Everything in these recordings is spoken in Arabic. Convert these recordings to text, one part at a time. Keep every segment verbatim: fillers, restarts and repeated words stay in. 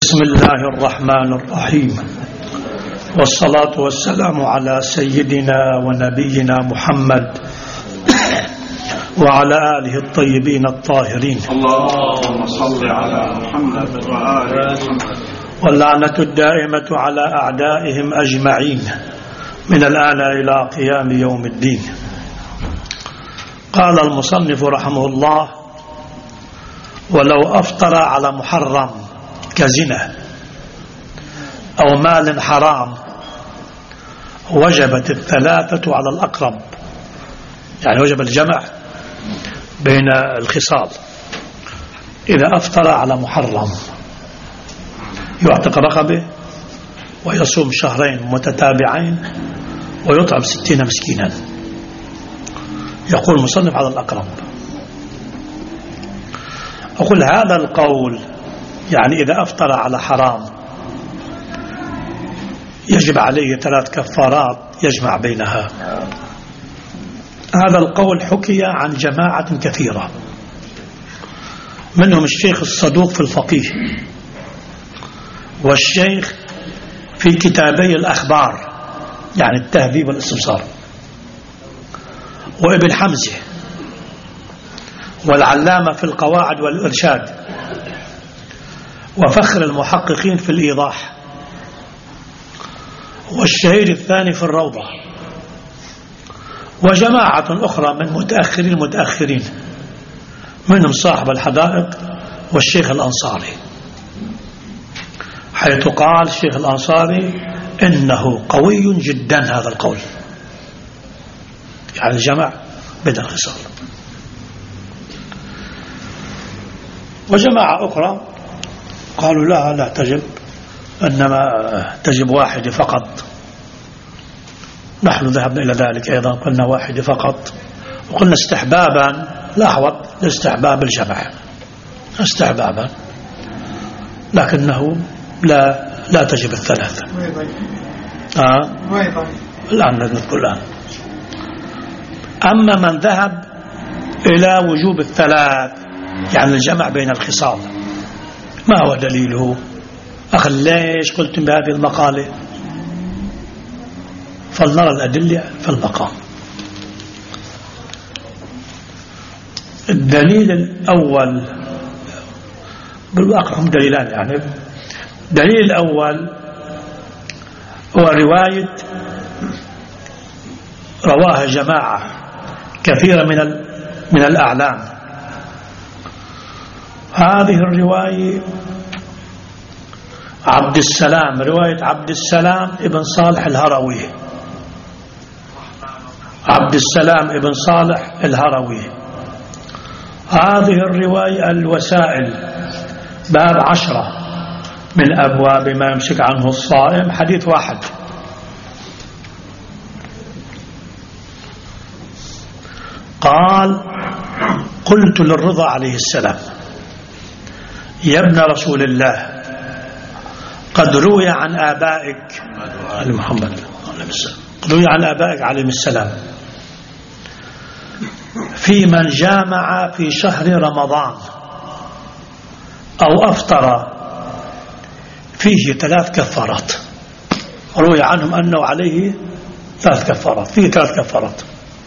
بسم الله الرحمن الرحيم، والصلاة والسلام على سيدنا ونبينا محمد وعلى آله الطيبين الطاهرين. اللهم صل على محمد وآله محمد. واللعنة الدائمة على أعدائهم أجمعين من الآن إلى قيام يوم الدين. قال المصنف رحمه الله: ولو أفطر على محرم كزنا أو مال حرام وجبت الثلاثة على الأقرب، يعني وجب الجمع بين الخصال. إذا أفطر على محرم يعتق رقبه ويصوم شهرين متتابعين ويطعم ستين مسكينا. يقول المصنف على الأقرب. أقول هذا القول يعني إذا أفطر على حرام يجب عليه ثلاث كفارات يجمع بينها. هذا القول حكي عن جماعة كثيرة، منهم الشيخ الصدوق في الفقيه، والشيخ في كتابي الأخبار يعني التهذيب والاستبصار، وابن حمزة، والعلامة في القواعد والإرشاد، وفخر المحققين في الإيضاح، والشهير الثاني في الروضة، وجماعة أخرى من متأخرين المتأخرين منهم صاحب الحدائق والشيخ الأنصاري، حيث قال الشيخ الأنصاري إنه قوي جدا هذا القول، يعني الجمع بين الخصال. وجماعة أخرى قالوا لا لا تجب، إنما تجب واحد فقط. نحن ذهبنا إلى ذلك أيضا، قلنا واحد فقط، وقلنا استحبابا لاحظ لاستحباب الجمع استحبابا، لكنه لا لا تجب الثلاثة. آه الآن نذكر الآن. أما من ذهب إلى وجوب الثلاث يعني الجمع بين الخصال، ما هو دليله؟ أخي ليش قلتم بهذه المقالة؟ فلنرى الأدلة في المقام. الدليل الأول، بالواقع هم دليلان يعني. الدليل الأول هو رواية رواها جماعة كثيرة من من الأعلام. هذه الرواية عبد السلام، رواية عبد السلام ابن صالح الهروي، عبد السلام ابن صالح الهروي. هذه الرواية الوسائل باب عشرة من أبواب ما يمسك عنه الصائم، حديث واحد. قال: قلت للرضا عليه السلام: يا ابن رسول الله، قد روي عن آبائك محمد قد روي عن آبائك عليهم السلام في من جامع في شهر رمضان أو أفطر فيه ثلاث كفارات. روي عنهم أنه عليه ثلاث كفارات، فيه ثلاث كفارات.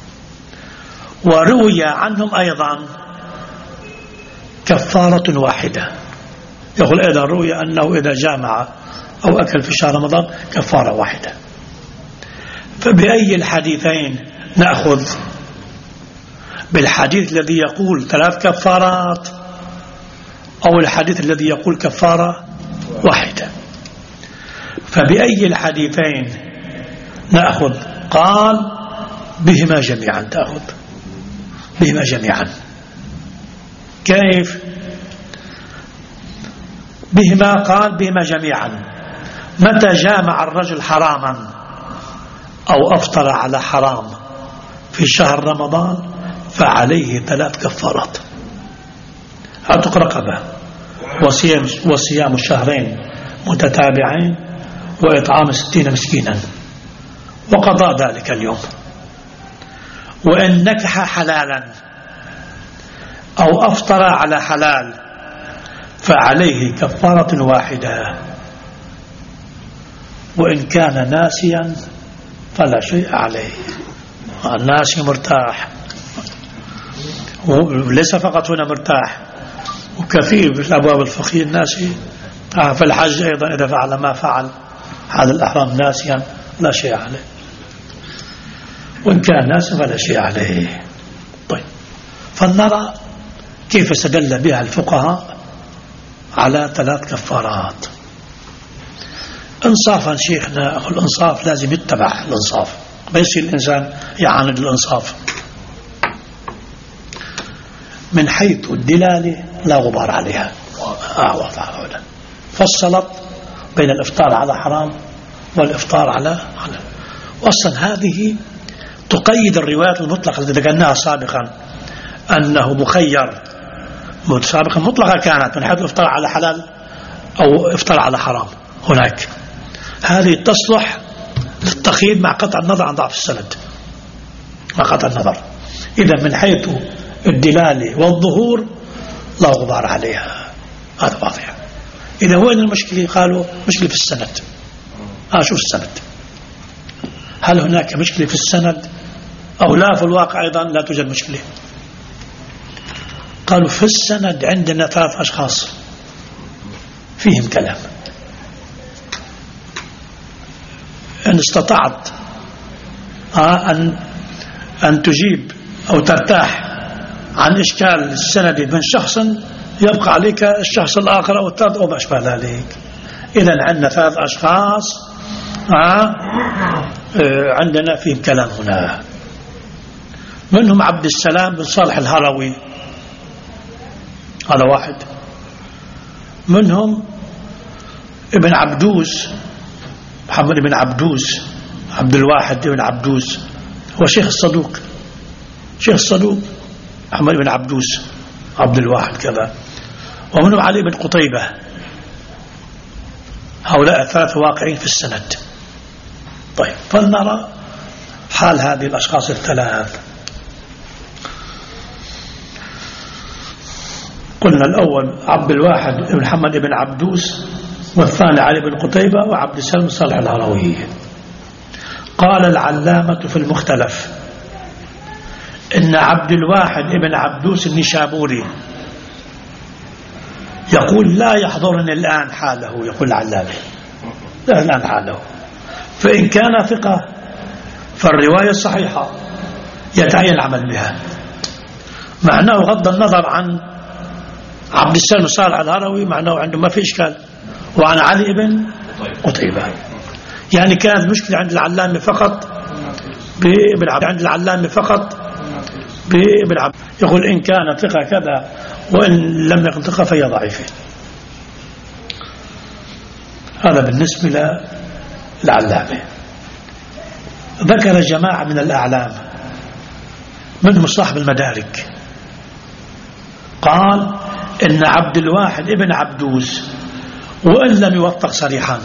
وروي عنهم أيضا كفارة واحدة. يقول أيضا روي أنه إذا جامع أو أكل في شهر رمضان كفارة واحدة. فبأي الحديثين نأخذ؟ بالحديث الذي يقول ثلاث كفارات أو الحديث الذي يقول كفارة واحدة؟ فبأي الحديثين نأخذ؟ قال: بهما جميعا تأخذ، بهما جميعا. كيف بهما؟ قال بهما جميعا. متى جامع الرجل حراما أو أفطر على حرام في شهر رمضان فعليه ثلاث كفارات: عتق رقبة، وصيام, وصيام شهرين متتابعين، وإطعام ستين مسكينا، وقضاء ذلك اليوم. وإن نكح حلالا أو أفطر على حلال فعليه كفارة واحدة، وإن كان ناسيا فلا شيء عليه. الناسي مرتاح، وليس فقط هنا مرتاح، وكثير في الأبواب الفقهية الناسي. في الحج أيضا إذا فعل ما فعل هذا الأحرام ناسيا لا شيء عليه، وإن كان ناسا فلا شيء عليه. طيب، فلنرى كيف استدل بها الفقهاء على ثلاث كفارات. انصافا شيخنا، أخو الانصاف لازم يتبع الانصاف، ما يصير الإنسان يعاند الانصاف. من حيث الدلالة لا غبار عليها، آه فصلت بين الإفطار على حرام والإفطار على حلال. وأصلا هذه تقيد الروايات المطلقة التي ذكرناها سابقا، أنه مخير. سابقا مطلقة كانت من حيث الإفطار على حلال أو إفطار على حرام. هناك هذه تصلح للتقييد مع قطع النظر عن ضعف السند، مع قطع النظر. إذا من حيث الدلالة والظهور لا غبار عليها، هذا واضح. إذا وين المشكلة؟ قالوا مشكلة في السند. آه شوف السند، هل هناك مشكلة في السند أو لا؟ في الواقع أيضا لا توجد مشكلة. قالوا في السند عندنا ثلاث أشخاص فيهم كلام، إن استطعت آه أن أن تجيب أو ترتاح عن إشكال السند من شخص، يبقى عليك الشخص الآخر أو الثالث أو ما أشبه ذلك. إذن عندنا ثلاث أشخاص آه عندنا فيهم كلام هنا. منهم عبد السلام بن صالح الهروي، هذا واحد. منهم ابن عبدوس، محمد بن عبدوس، عبد الواحد بن عبدوس، هو شيخ الصدوق، شيخ الصدوق محمد بن عبدوس عبد الواحد كذا. ومنهم علي بن قطيبة. هؤلاء الثلاثة واقعين في السند. طيب، فلنرى حال هذه الأشخاص الثلاث. قلنا الأول عبد الواحد بن محمد بن عبدوس، والثاني علي بن قطيبة، وعبد السلام صالح الهروي. قال العلامة في المختلف إن عبد الواحد بن عبدوس النشابوري يقول لا يحضرني الآن حاله، يقول العلامة لا الآن حاله، فإن كان ثقة فالرواية الصحيحة يتعين العمل بها. معناه غض النظر عن عبد السلام صالح الهروي، معناه عنده ما في إشكال، وعن علي بن قطيبة. يعني كانت المشكلة عند العلامة فقط بالعبد، عند العلامة فقط بالعبد. يقول إن كان ثقة كذا، وإن لم يكن ثقة فهي ضعيفة. هذا بالنسبة للعلامة. ذكر جماعة من الأعلام منهم صاحب المدارك، قال إن عبد الواحد ابن عبدوس وإن لم يوفق صريحا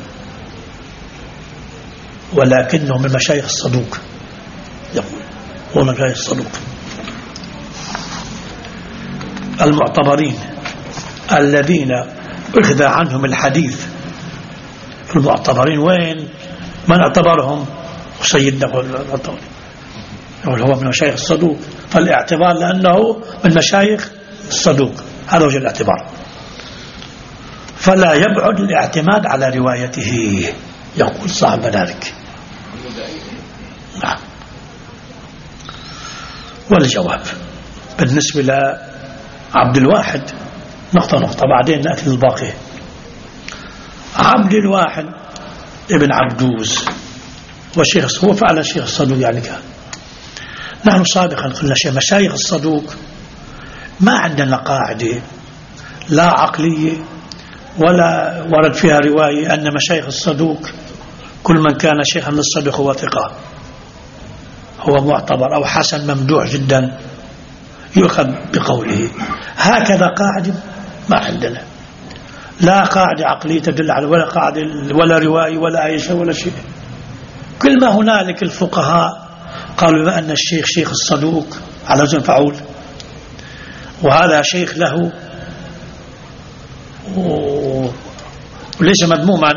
ولكنه من مشايخ الصدوق، يقول هو من مشايخ الصدوق المعتبرين الذين أخذ عنهم الحديث. المعتبرين وين؟ من اعتبرهم؟ سيدنا يقول هو من مشايخ الصدوق، فالاعتبار لأنه من مشايخ الصدوق، هذا وجه الاعتبار. فلا يبعد الاعتماد على روايته، يقول صاحب ذلك. نعم. والجواب بالنسبة لعبد الواحد نقطة نقطة، بعدين نأتي للباقي. عبد الواحد ابن عبدوس وشيخ، هو فعلا شيخ الصدوق يعني كان. نحن سابقا قلنا شيء مشايخ الصدوق ما عندنا قاعدة لا عقلية ولا ورد فيها رواية أن مشايخ الصدوق كل من كان شيخا للصدوق هو ثقة، هو معتبر أو حسن ممدوح جدا يؤخذ بقوله. هكذا قاعدة ما عندنا، لا قاعدة عقلية تدل على، ولا قاعدة ولا رواية ولا أي شيء ولا شيء. كل ما هنالك الفقهاء قالوا بما أن الشيخ شيخ الصدوق على وزن فعول، وهذا شيخ له وليس مذموما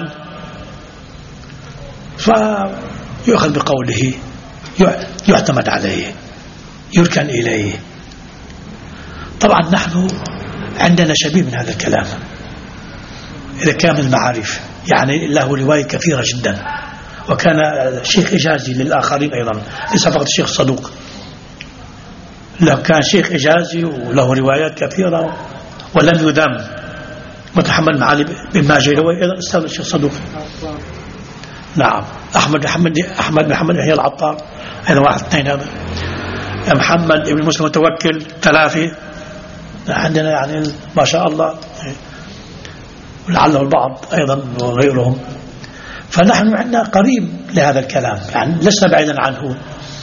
فيؤخذ بقوله، يعتمد عليه، يركن إليه. طبعا نحن عندنا شبيه من هذا الكلام إذا كان المعارف، يعني له رواية كثيرة جدا، وكان شيخ إجازي للآخرين أيضا، ليس فقط الشيخ الصدوق، له كان شيخ إجازي وله روايات كثيرة ولم يذم. محمد بن علي بن ماجه هو أيضا أستاذ الشيخ الصدوق. نعم. أحمد محمد أحمد محمد هي العطار هذا واحد اثنين. هذا محمد ابن مسلم متوكل ثلاثة عندنا، يعني ما شاء الله، ولعله البعض أيضا وغيرهم. فنحن عندنا قريب لهذا الكلام، يعني لسنا بعيدا عنه،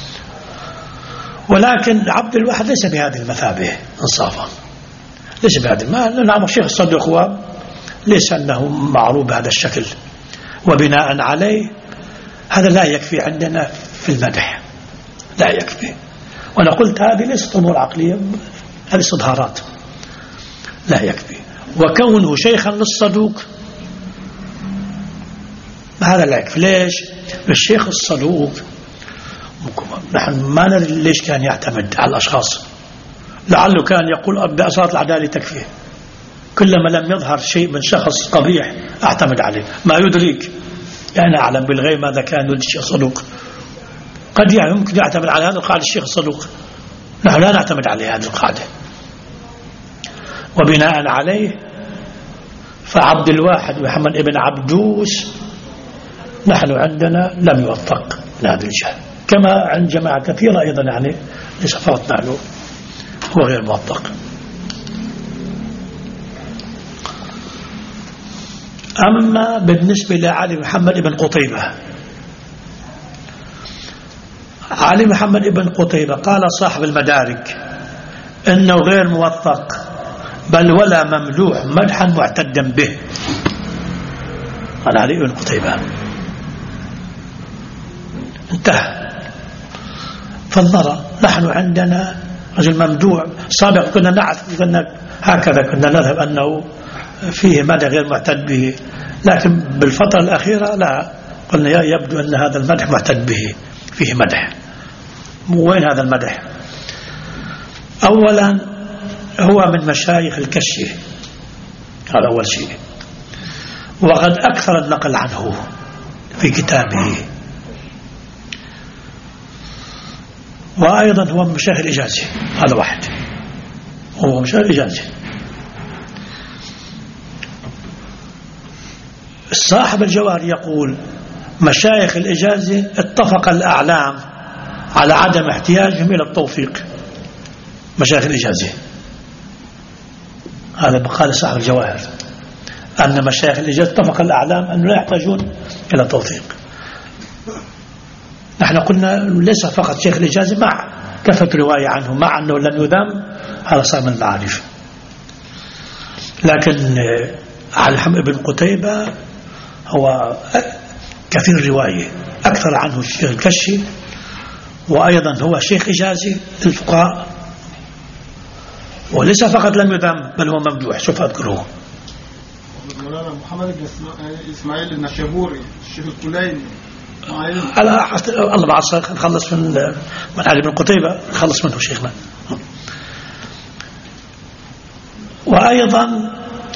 ولكن عبد الواحد ليس بهذه المثابة انصافا، ليس بهذه. ما نعم الشيخ الصدوق هو ليس أنه معروف بهذا الشكل، وبناء عليه هذا لا يكفي عندنا في المدح، لا يكفي. وأنا قلت هذه ليست أمور عقلية، هذه استظهارات، لا يكفي. وكونه شيخا للصدوق هذا لا يكفي. ليش؟ الشيخ الصدوق نحن ما ندري ليش كان يعتمد على الأشخاص، لعله كان يقول بأسرار العدالة تكفي، كلما لم يظهر شيء من شخص قبيح أعتمد عليه، ما يدريك يعني أعلم بالغيب ماذا كان يريد الشيخ الصدوق. قد يمكن يعتمد على هذا القاعدة الشيخ الصدوق، نحن لا نعتمد على هذه القاعدة. وبناء عليه فعبد الواحد محمد ابن عبدوس نحن عندنا لم يوثق من هذا الجهة، كما عند جماعة كثيرة أيضا، يعني ليس فقط نحن، هو غير موثق. أما بالنسبة لعلي محمد ابن قطيبة، علي محمد ابن قطيبة قال صاحب المدارك إنه غير موثق، بل ولا ممدوح مدحا معتدا به. قال علي ابن قطيبة، انتهى. فالنظر نحن عندنا رجل ممدوح صادق، كنا نعرف، كنا هكذا كنا نذهب أنه فيه مدح غير معتد به، لكن بالفترة الأخيرة لا، قلنا يبدو أن هذا المدح معتد به، فيه مدح. وين هذا المدح؟ أولا هو من مشايخ الكشي، هذا أول شيء، وقد أكثر النقل عنه في كتابه، وأيضا هو من مشايخ الإجازي، هذا واحد، هو مشايخ الإجازي. صاحب الجواهر يقول مشايخ الإجازي اتفق الأعلام على عدم احتياجهم إلى التوثيق، مشايخ الإجازي، هذا بقال صاحب الجواهر، أن مشايخ الإجازي اتفق الأعلام أنه لا يحتاجون إلى التوثيق. نحن قلنا ليس فقط شيخ الإجازي، مع كثرة رواية عنه، مع أنه لم يذم، هذا صار من المعارف. لكن علي محمد بن قتيبة هو كثير الرواية، أكثر عنه الشيخ الكشي، وأيضا هو شيخ إجازي للفقهاء، وليس فقط لم يذم بل هو ممدوح. شوف أذكره محمد بن إسماعيل النشابوري، الشيخ الكليني، على الله بعد نخلص من من علي بن قتيبة، نخلص منه شيخنا. وأيضا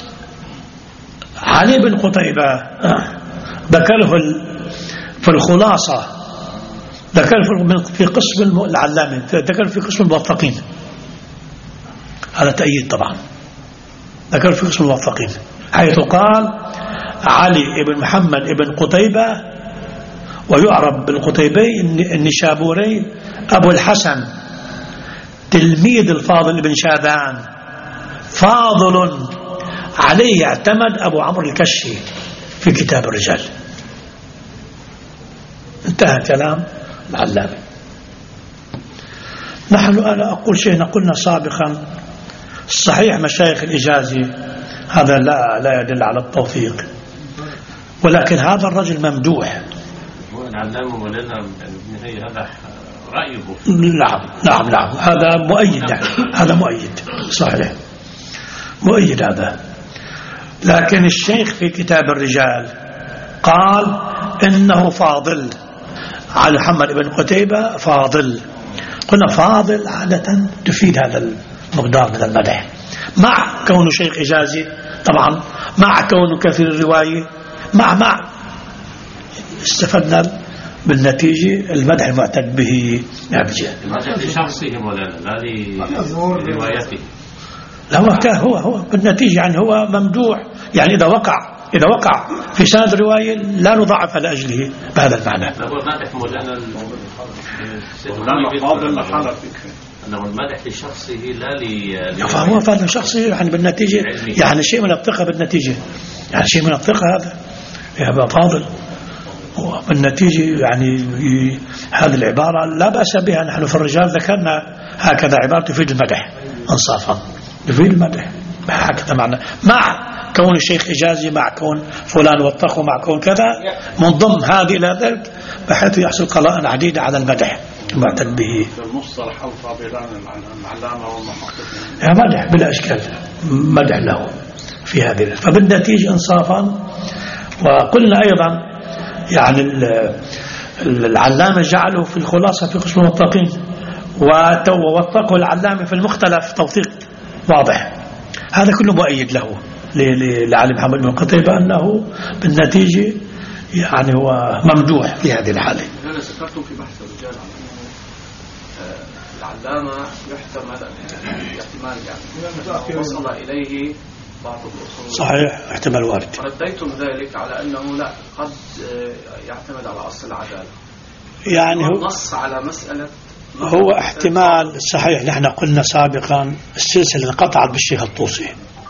علي بن قتيبة ذكره في الخلاصة، ذكر في قسم العلامين، ذكر في قسم الموثقين، هذا تأييد طبعا، ذكر في قسم الموثقين، حيث قال علي بن محمد بن قتيبة، ويعرب بالقتيبي النشابوري أبو الحسن، تلميذ الفاضل بن شاذان، فاضل عليه يعتمد أبو عمرو الكشي في كتاب الرجال. انتهى كلام العلامي. نحن أنا أقول شيء قلنا سابقا، صحيح مشايخ الإجازي هذا لا لا يدل على التوفيق، ولكن هذا الرجل ممدوح. هو العلامة مولانا النهاية هذا رأيه. نعم نعم نعم هذا مؤيد، يعني هذا مؤيد صحيح، مؤيد هذا. لكن الشيخ في كتاب الرجال قال إنه فاضل، على محمد بن قتيبة فاضل. قلنا فاضل عادة تفيد هذا المقدار من المدح، مع كونه شيخ إجازي طبعا، مع كونه كثير الرواية، مع مع استفدنا بالنتيجة المدح المعتد به نابجة. المدح لشخصه مولانا لا لروايته. لا هو هو هو بالنتيجة يعني هو ممدوح، يعني إذا وقع إذا وقع في سند الرواية لا نضعف لأجله بهذا المعنى. هو المدح مولانا فاضل لحالتك أنه المدح لشخصه لا ل فهو فاضل لشخصه يعني بالنتيجة، يعني شيء من الثقة بالنتيجة، يعني شيء من الثقة هذا يبقى فاضل. بالنتيجة يعني هذه العبارة لا بأس بها، نحن في الرجال ذكرنا هكذا عبارة تفيد المدح انصافا، تفيد المدح هكذا معنى، مع كون الشيخ إجازي، مع كون فلان وثقه، مع كون كذا، من ضمن هذه إلى ذلك بحيث يحصل قراءة عديدة على المدح المعتد به. المصطلح الفاضلان العلامة والمحقق يا مدح بلا إشكال، مدح له في هذه. فبالنتيجة انصافا. وقلنا أيضا يعني العلامة جعله في الخلاصة في قسم الموثقين، ووثقه العلامة في المختلف توثيق واضح. هذا كله مؤيد له لعلي محمد بن قتيبة أنه بالنتيجة يعني هو ممدوح في هذه الحالة. أنا ذكرتم في بحث الرجال العلامة يحتمل احتمال يعني وصل إليه بعض الأصول صحيح، احتمال وارد. رديتم ذلك على أنه لا قد يعتمد على أصل العدالة، يعني هو نص على مسألة هو احتمال صحيح. نحن قلنا سابقا السلسلة قطعت بالشيخ الطوسي،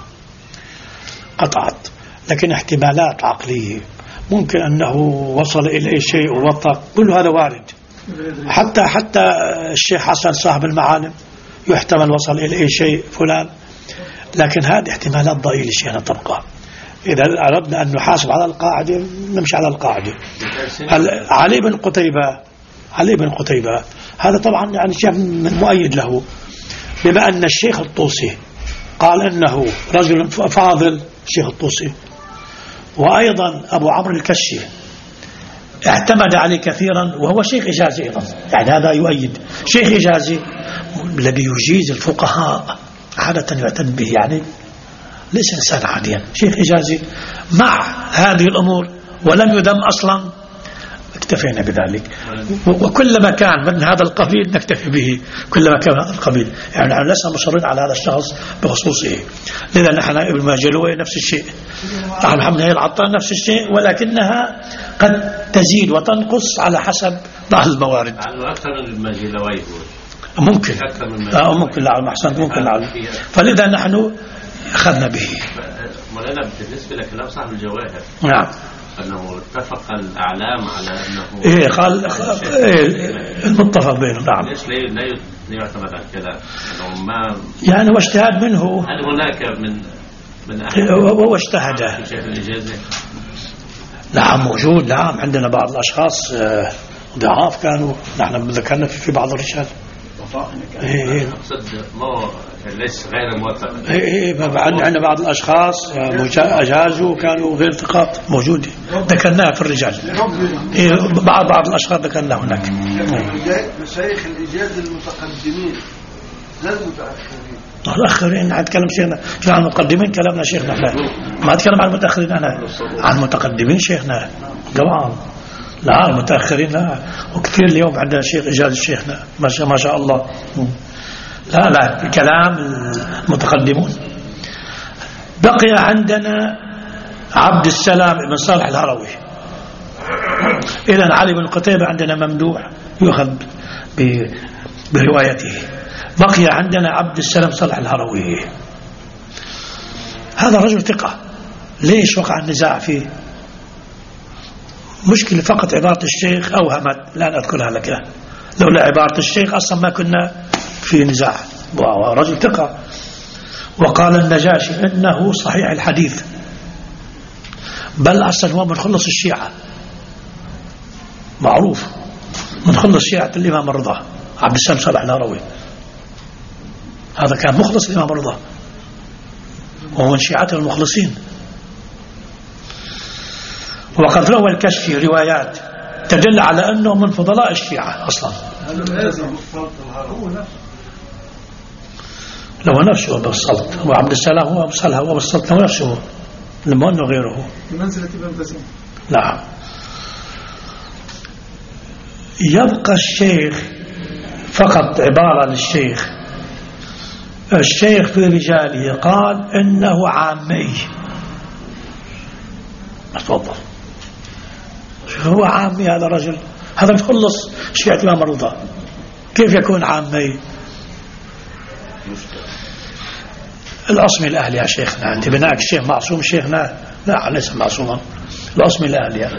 قطعت، لكن احتمالات عقلية ممكن أنه وصل إلى شيء ووثق، كل هذا وارد. حتى حتى الشيخ حسن صاحب المعالم يحتمل وصل إلى شيء فلان، لكن هذه احتمالات ضئيلة شيئا تبقى. إذا أردنا أن نحاسب على القاعدة نمشي على القاعدة. علي بن قتيبة علي بن قتيبة هذا طبعا يعني شيء مؤيد له، بما أن الشيخ الطوسي قال أنه رجل فاضل، الشيخ الطوسي، وأيضا أبو عمرو الكشي اعتمد عليه كثيرا، وهو شيخ إجازي أيضا، يعني هذا يؤيد شيخ إجازي الذي يجيز الفقهاء عادة يعتد به، يعني ليس إنسان عاديا، شيخ إجازي مع هذه الأمور ولم يدم أصلا، اكتفينا بذلك. وكلما كان من هذا القبيل نكتفي به، كلما كان هذا القبيل، يعني نحن لسنا مصرين على هذا الشخص بخصوصه. لذا نحن ابن ماجلوي نفس الشيء، نحن محمد العطار نفس الشيء، ولكنها قد تزيد وتنقص على حسب بعض الموارد. أكثر من الماجلوي ممكن آه ممكن لعل محسن ممكن لعل، فلذا نحن أخذنا به. مولانا بالنسبة لكلام صاحب الجواهر، نعم، أنه اتفق الأعلام على أنه إيه قال إيه المتفق بينهم. نعم، ليش لا يعتمد على كذا؟ أنه ما يعني هو اجتهاد منه. هل هناك من من أحد هو اجتهد؟ نعم موجود، نعم عندنا بعض الأشخاص ضعاف كانوا، نحن ذكرنا في بعض الرجال. إيه أقصد مو ليس غير موثق. إيه عندنا بعض الأشخاص أجازوا كانوا غير ثقات موجودة، ذكرناها في الرجال. إيه بعض بعض الأشخاص ذكرناه هناك. مشايخ الإجازة المتقدمين لا المتأخرين. الأخرين نتكلم شيخنا عن المقدمين، كلامنا شيخنا ما أتكلم عن المتأخرين، أنا عن المتقدمين شيخنا طبعا، لا المتأخرين لا. وكثير اليوم عندنا شيخ إجازة شيخنا ما شاء ما شاء الله. لا لا كلام المتقدمون. بقي عندنا عبد السلام بن صالح الهروي. إذن علي بن قتيبة عندنا ممدوح يؤخذ بروايته. بقي عندنا عبد السلام صالح الهروي، هذا رجل ثقة. ليش وقع النزاع فيه؟ مشكلة فقط عبارة الشيخ أوهمت، لا أذكرها لك، لولا عبارة الشيخ أصلا ما كنا في نزاع. ورجل ثقة. وقال النجاشي إنه صحيح الحديث، بل أصلا هو من خلص الشيعة، معروف من خلص شيعة الإمام الرضا عبد السلام صالح الهروي، هذا كان مخلص الإمام الرضا وهو من شيعته المخلصين. وقد روى الكشفي روايات تدل على أنه من فضلاء الشيعة أصلا. لو نفسه بالسلط، وعبد السلام هو أبصلها وبالسلط لو نفسه لما أنه غيره بمنزلة ابن بزين. نعم. يبقى الشيخ فقط عبارة للشيخ. الشيخ في رجاله قال إنه عامي. تفضل. هو عامي هذا الرجل، هذا مخلص شيعة الإمام الرضا، كيف يكون عامي؟ الأصم الأهلي يا شيخنا، أنت بناك الشيخ معصوم شيخنا؟ لا ليس معصوما، الأصم الأهلي يعني.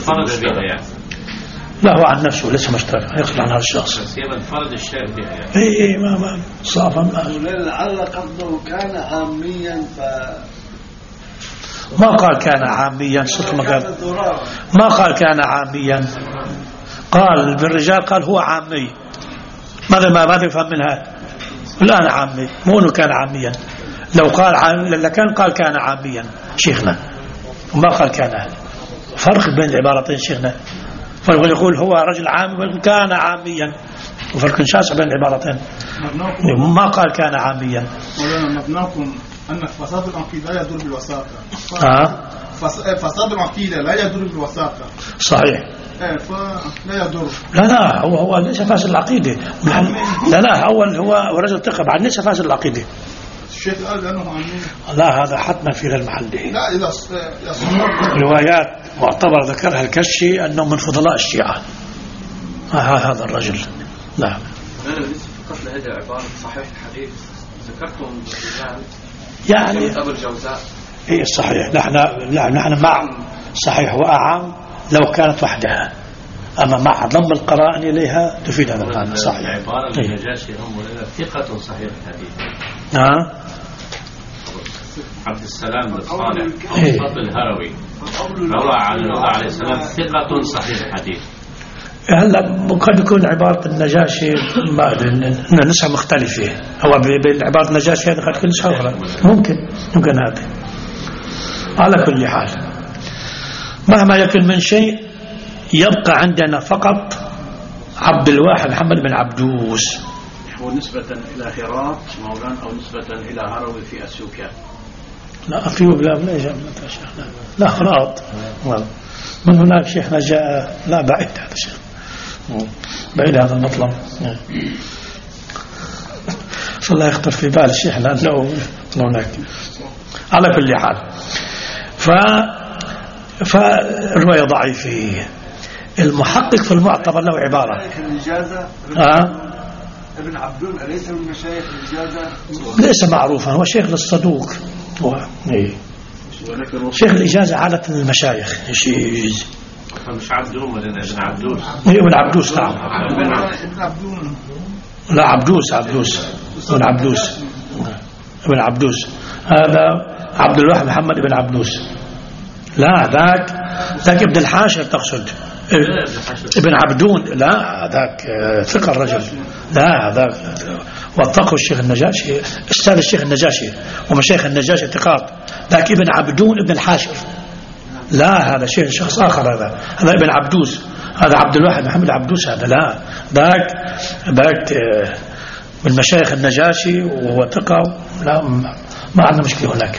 لا هو عن نفسه ليس مشترك، يخلع عن هذا الشخص. بس هي فرض الشيخ بها يعني. اي اي ما ما صافا. لعل قصده كان عاميا ف ما قال كان عاميا، صدق ما قال، ما قال كان عاميا، قال بالرجال قال هو عامي. ماذا ما ماذا يفهم منها؟ الآن عامي، مو انه كان عاميا. لو قال عامي لكان قال كان عاميا شيخنا، وما قال كان. فرق بين العبارتين شيخنا، فرق يقول هو رجل عامي ويقول كان عاميا، وفرق شاسع بين العبارتين. ما قال كان عاميا. مولانا مبناكم أن فساد العقيدة لا يدور بالوساطة. آه. فساد العقيدة لا يدور بالوساطة. صحيح. لا يدور. لا لا هو هو ليس فاسد العقيدة. لا لا أول هو رجل تقى بعد ليس فاسد العقيدة. الشيخ قال لأنه عامي. لا هذا حتما في المحل. لا إذا روايات معتبر ذكرها الكشفي أنه من فضلاء الشيعة. هذا الرجل. نعم. أنا بالنسبة فقط لهذه العبارة صحيح الحديث ذكرتم يعني أبو الجوزاء. إيه صحيح، نحن لا نحن مع صحيح وأعام لو كانت وحدها، أما مع ضم القرائن إليها تفيد هذا المعنى. صحيح. العبارة النجاشي هم ثقة صحيح الحديث. ها. عبد السلام بن صالح الخط الهروي روى عن الرضا عليه السلام ثقة صحيح الحديث. هلا قد يكون عبارة النجاشي ما نسخة مختلفة، هو بين عبارة النجاشي هذا قد يكون نسخة أخرى، ممكن ممكن هذا. على كل حال مهما يكن من شيء يبقى عندنا فقط عبد الواحد محمد بن عبدوس. هو نسبة إلى هرات مولانا أو نسبة إلى هروي في أسيوكا؟ لا في لا لا لا لا هرات من هناك شيخنا جاء. لا بعيد هذا الشيخ، بعيد هذا المطلب. صلى الله يخطر في بال الشيخ لأنه هناك. على كل حال ف فالرواية ضعيفة. المحقق في المعتبر له عبارة الإجازة آه؟ ابن عبدون أليس من مشايخ الإجازة؟ ليس معروفا، هو شيخ للصدوق. هو إيه. شيخ الإجازة عادة المشايخ يجيز. مش عبدون ولا ابن عبدوس؟ إيه ابن عبدوس. نعم ابن عبدون. لا عبدوس عبدوس ابن عبدوس ابن عبدوس هذا عبد الواحد محمد ابن عبدوس. لا ذاك ذاك ابن الحاشر تقصد. ابن عبدون لا ذاك ثقة الرجل. لا ذاك وثقه الشيخ النجاشي، استاذ الشيخ النجاشي ومشايخ النجاشي ثقات. ذاك ابن عبدون ابن الحاشر. لا هذا شيء شخص آخر. هذا هذا ابن عبدوس، هذا عبد الواحد محمد عبدوس. هذا لا ذاك ذاك من مشايخ النجاشي وهو ثقة. لا ما عندنا مشكلة هناك.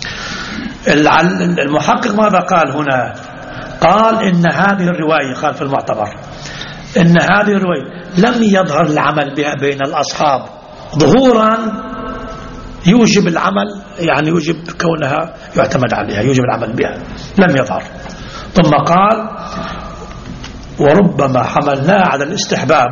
المحقق ماذا قال هنا؟ قال إن هذه الرواية، قال في المعتبر إن هذه الرواية لم يظهر العمل بها بين الأصحاب ظهورا يوجب العمل، يعني يوجب كونها يعتمد عليها، يوجب العمل بها، لم يظهر. ثم قال وربما حملناه على الاستحباب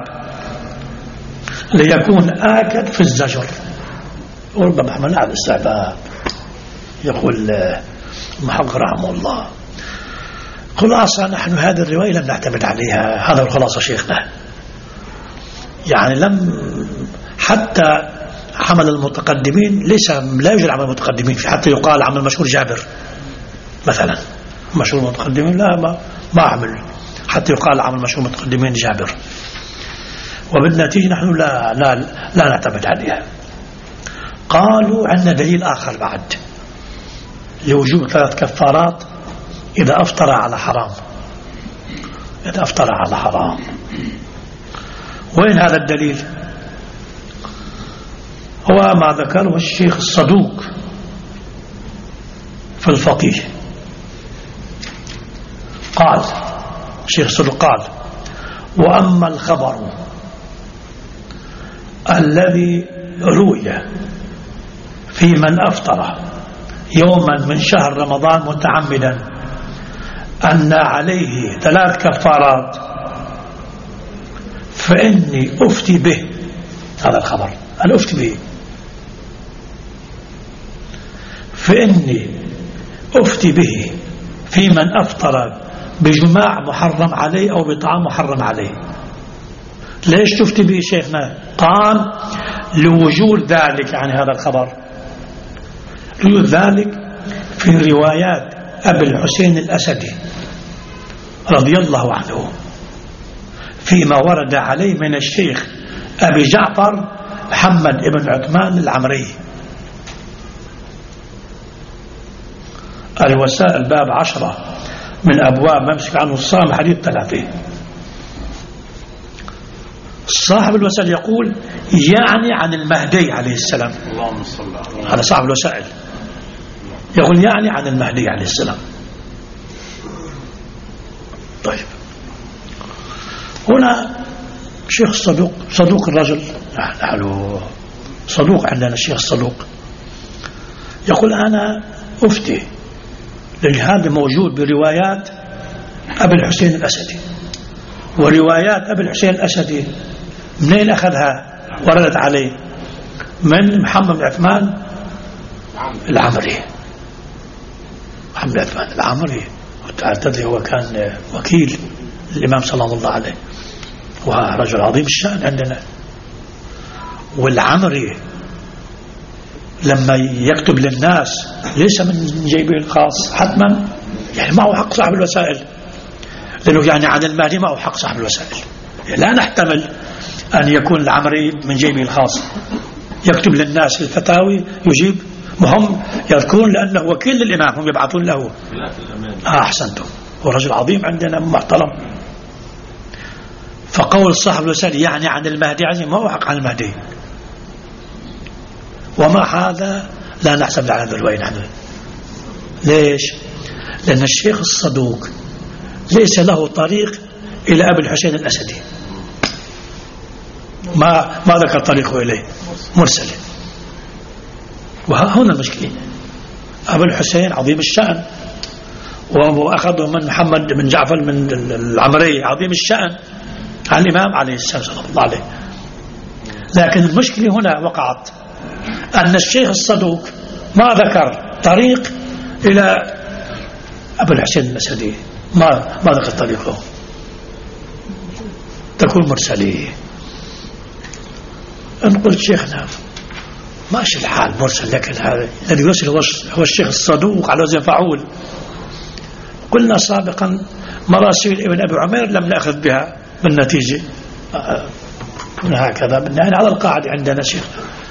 ليكون آكد في الزجر. وربما حملناه على الاستحباب. يقول المحقق رحمه الله خلاصة نحن هذه الرواية لم نعتمد عليها. هذا الخلاصة شيخنا، يعني لم حتى عمل المتقدمين ليس لا يوجد عمل المتقدمين في، حتى يقال عمل مشهور جابر مثلا، مشهور المتقدمين لا ما ما عمل، حتى يقال عمل مشهور المتقدمين جابر. وبالنتيجة نحن لا لا لا نعتمد عليها. قالوا عندنا دليل آخر بعد لوجوب ثلاث كفارات إذا أفطر على حرام، إذا أفطر على حرام. وين هذا الدليل؟ هو ما ذكره الشيخ الصدوق في الفقيه، قال الشيخ الصدوق قال: وأما الخبر الذي روي في من أفطر يوما من شهر رمضان متعمدا أن عليه ثلاث كفارات فإني أفتي به. هذا الخبر أنا أفتي به، فإني أفتي به في من أفطر بجماع محرم عليه أو بطعام محرم عليه. ليش تفتي به شيخنا؟ قال: لوجود ذلك، يعني هذا الخبر لوجود ذلك في روايات أبي الحسين الأسدي رضي الله عنه فيما ورد عليه من الشيخ أبي جعفر محمد بن عثمان العمري. الوسائل باب عشرة من أبواب ما يمسك عنه الصام حديث ثلاثين. صاحب الوسائل يقول يعني عن المهدي عليه السلام. اللهم صل على هذا صاحب الوسائل يقول يعني عن المهدي عليه السلام. طيب، هنا الشيخ الصدوق، صدوق الرجل، نحن صدوق عندنا الشيخ الصدوق، يقول أنا أفتي، لأن هذا موجود بروايات أبي الحسين الأسدي، وروايات أبي الحسين الأسدي منين أخذها؟ وردت عليه من محمد بن عثمان العمري. محمد بن عثمان العمري تدري هو كان وكيل الإمام صلى الله عليه، ورجل عظيم الشأن عندنا. والعمري لما يكتب للناس ليس من جيبه الخاص حتما، يعني معه حق صاحب الوسائل، لأنه يعني عن المهدي معه حق صاحب الوسائل. يعني لا نحتمل أن يكون العمري من جيبه الخاص يكتب للناس الفتاوي يجيب، مهم يذكرون لأنه وكيل للإمام، هم يبعثون له. آه أحسنتم، هو رجل عظيم عندنا محترم. فقول صاحب الوسائل يعني عن المهدي عزيز، ما هو حق عن المهدي. ومع هذا لا نحسب على هذا الوين عنه. ليش؟ لأن الشيخ الصدوق ليس له طريق إلى أبي الحسين الأسدي، ما ما ذكر طريقه إليه، مرسل. وهنا المشكلة. أبو الحسين عظيم الشأن، وأخذه من محمد بن جعفر من العمري عظيم الشأن عن الإمام عليه السلام صلى الله عليه. لكن المشكلة هنا وقعت أن الشيخ الصدوق ما ذكر طريق إلى أبو الحسين الأسدي، ما ما ذكر طريقه، تكون مرسلية. نقول شيخنا ماشي الحال مرسل، لكن هذا الذي يرسل هو الشيخ الصدوق على وزن فعول. قلنا سابقا مراسيل ابن أبي عمير لم نأخذ بها بالنتيجة، هكذا يعني على القاعدة عندنا شيخ،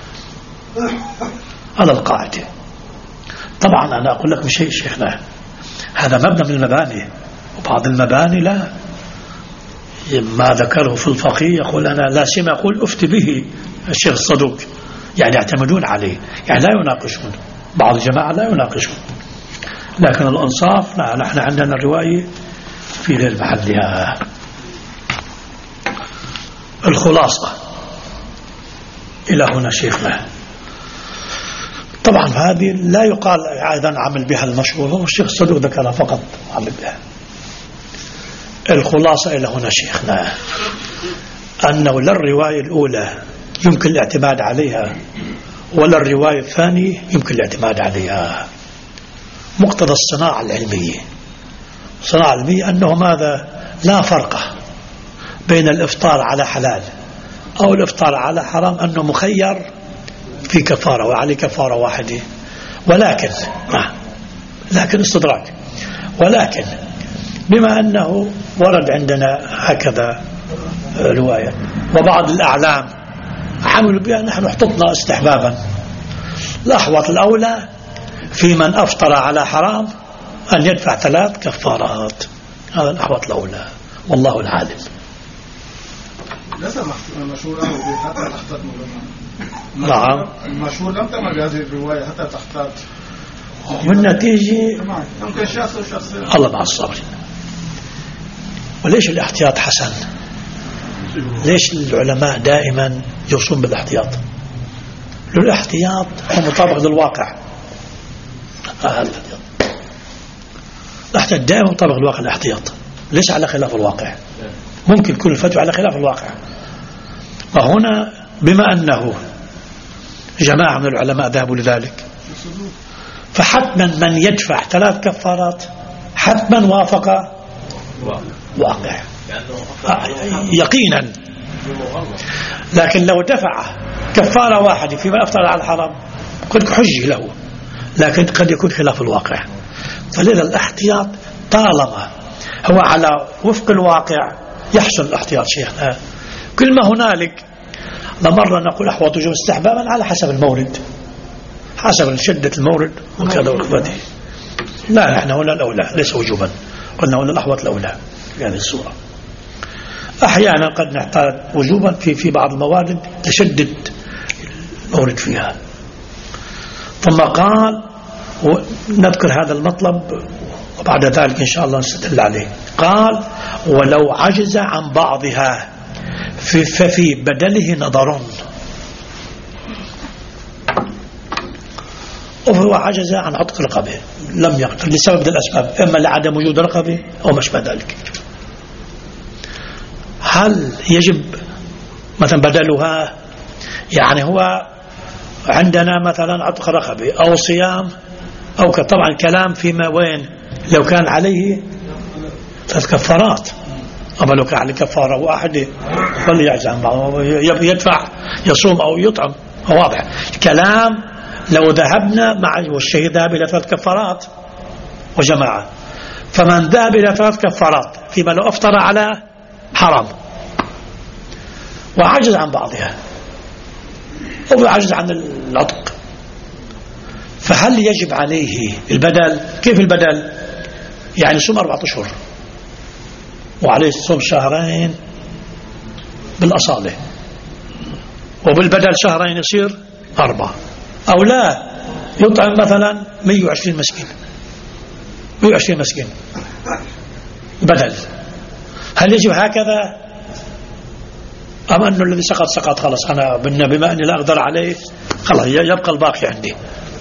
على القاعدة. طبعا أنا أقول لكم شيء شيخنا، هذا مبنى من المباني، وبعض المباني لا، ما ذكره في الفقيه يقول أنا لا سيما يقول أفتي به الشيخ الصدوق، يعني يعتمدون عليه، يعني لا يناقشون. بعض الجماعة لا يناقشون، لكن الأنصاف لا، نحن عندنا الرواية في غير محلها. الخلاصة إلى هنا شيخنا. طبعا هذه لا يقال أيضا عمل بها المشهور، هو الشيخ الصدوق ذكرها فقط عمل بها. الخلاصة إلى هنا شيخنا أنه لا الرواية الأولى يمكن الاعتماد عليها ولا الرواية الثانية يمكن الاعتماد عليها. مقتضى الصناعة العلمية، الصناعة العلمية أنه ماذا؟ لا فرق بين الإفطار على حلال أو الإفطار على حرام، أنه مخير في كفارة وعليه كفارة واحدة. ولكن آه لكن استدراك، ولكن بما أنه ورد عندنا هكذا رواية وبعض الأعلام عملوا بها، نحن احتطنا استحبابا. الأحوط الأولى في من أفطر على حرام أن يدفع ثلاث كفارات. هذا الأحوط الأولى والله العالم. ليس مشهورا حتى تحتاج نعم المشهور لم تمر بهذه الرواية حتى تحتاج والنتيجة ممكن شخص وشخص الله مع الصابرين. وليش الاحتياط حسن؟ ليش العلماء دائما يوصون بالاحتياط؟ الاحتياط هو مطابق للواقع. الاحتياط دائما مطابق للواقع. الاحتياط ليس على خلاف الواقع. ممكن يكون الفتوى على خلاف الواقع. وهنا بما أنه جماعة من العلماء ذهبوا لذلك فحتما من يدفع ثلاث كفارات حتما وافق واقع يقينا. لكن لو دفع كفارة واحدة فيما أفطر على الحرام قد حجي له، لكن قد يكون خلاف الواقع. فلذا الاحتياط طالما هو على وفق الواقع يحسن الاحتياط شيخنا. كل ما هنالك مرة نقول أحوط وجوب استحبابا على حسب المورد، حسب شدة المورد وكذا وقفته. لا نحن هنا الأولى ليس وجوبا، قلنا هنا الأحوط الأولى في هذه الصورة. أحيانا قد نحتاج وجوبا في في بعض الموارد تشدد المورد فيها. ثم قال ونذكر هذا المطلب وبعد ذلك إن شاء الله نستدل عليه. قال ولو عجز عن بعضها ففي بدله نظر. وهو عجز عن عتق رقبه لم يقدر لسبب من الأسباب، إما لعدم وجود رقبه أو ما شابه ذلك. هل يجب مثلا بدلها؟ يعني هو عندنا مثلا عتق رقبه أو صيام أو طبعا كلام فيما وين لو كان عليه ثلاث كفارات. أما لو كان عليه كفارة واحدة فليعجز عن بعضه يدفع يصوم أو يطعم. واضح كلام. لو ذهبنا مع والشيء ذهب إلى ثلاث كفارات وجماعة، فمن ذهب إلى ثلاث كفارات فيما لو أفطر على حرام وعجز عن بعضها أو عجز عن العتق، فهل يجب عليه البدل؟ كيف البدل؟ يعني صوم أربعة أشهر وعليه صوم شهرين بالأصالة، وبالبدل شهرين يصير أربعة، أو لا يطعم مثلا مئة وعشرين مسكين مئة وعشرين مسكين بدل. هل يجب هكذا أم أنه الذي سقط سقط خلاص أنا بما أني لا أقدر عليه خلاص يبقى الباقي عندي؟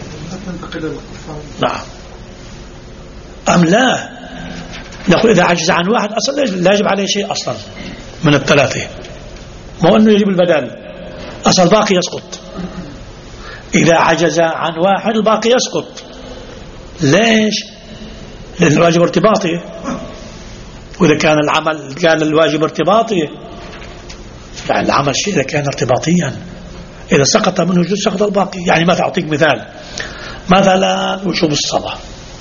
نعم. أم لا نقول إذا عجز عن واحد أصلا لا يجب عليه شيء أصلا من الثلاثة، مو أنه يجب البدل أصلا الباقي يسقط. إذا عجز عن واحد الباقي يسقط. ليش؟ لأن الواجب ارتباطي، وإذا كان العمل كان الواجب ارتباطي يعني العمل شيء إذا كان ارتباطيا إذا سقط منه جزء سقط الباقي. يعني ما تعطيك مثال مثلا وجوب الصلاة،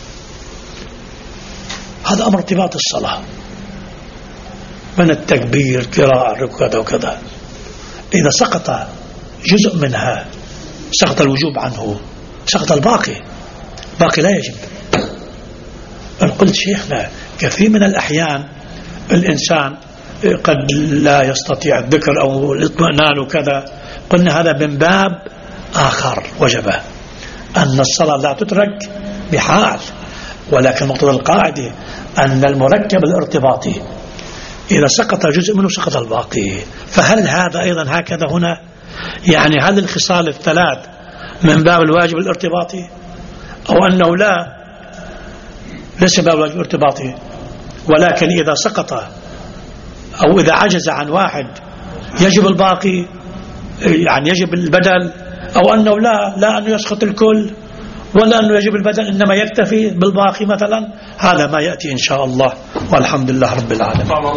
هذا أمر ارتباط الصلاة من التكبير قراءة كذا وكذا. إذا سقط جزء منها سقط الوجوب عنه، سقط الباقي، باقي لا يجب. أنا قلت شيخنا كثير من الأحيان الإنسان قد لا يستطيع الذكر أو الاطمئنان وكذا، قلنا هذا من باب آخر وجبه أن الصلاة لا تترك بحال، ولكن مقتضى القاعدة أن المركب الارتباطي إذا سقط جزء منه سقط الباقي. فهل هذا أيضا هكذا هنا؟ يعني هل الخصال الثلاث من باب الواجب الارتباطي أو أنه لا ليس باب الواجب الارتباطي، ولكن إذا سقط أو إذا عجز عن واحد يجب الباقي يعني يجب البدل، أو أنه لا لا أنه يسقط الكل ولا أنه يجب البدل إنما يكتفي بالباقي مثلا. هذا ما يأتي إن شاء الله والحمد لله رب العالمين.